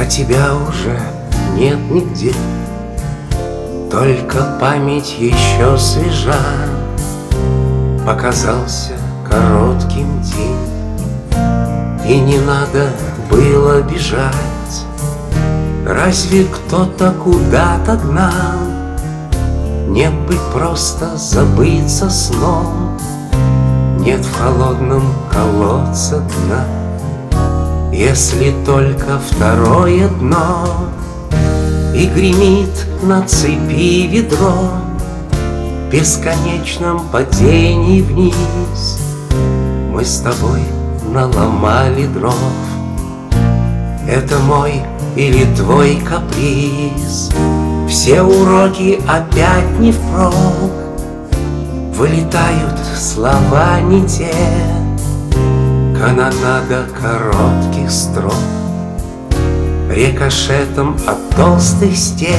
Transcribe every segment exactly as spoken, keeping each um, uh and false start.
тебя уже нет нигде, только память еще свежа. Показался коротким день, и не надо было бежать. Разве кто-то куда-то гнал? Нет бы просто забыться сном. Нет в холодном колодце дна, если только второе дно. И гремит на цепи ведро в бесконечном падении вниз. Мы с тобой наломали дров. Это мой или твой каприз? Все уроки опять не впрок, вылетают слова не те, канонада коротких строк рикошетом от толстых стен.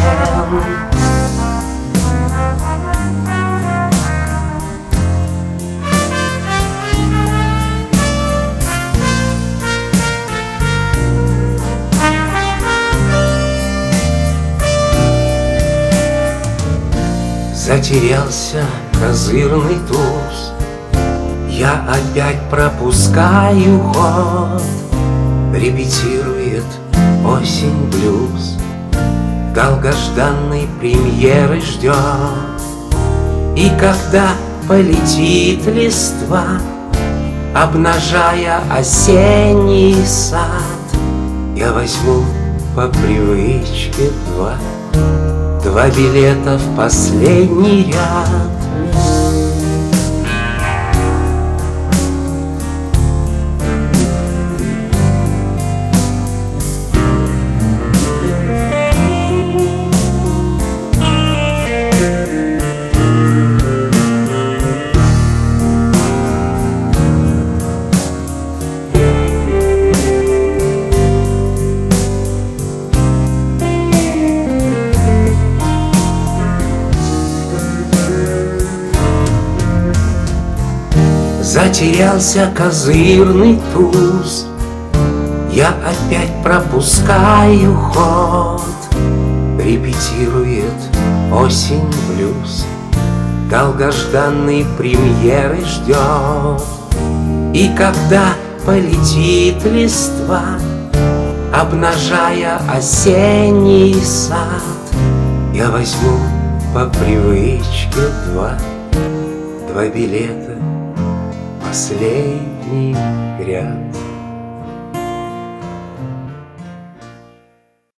Затерялся козырный туз, я опять пропускаю ход. Репетирует осень блюз, долгожданной премьеры ждет. И когда полетит листва, обнажая осенний сад, я возьму по привычке два Два билета в последний ряд. Затерялся козырный туз, я опять пропускаю ход. Репетирует осень блюз, долгожданной премьеры ждет. И когда полетит листва, обнажая осенний сад, я возьму по привычке два Два билета последний ряд.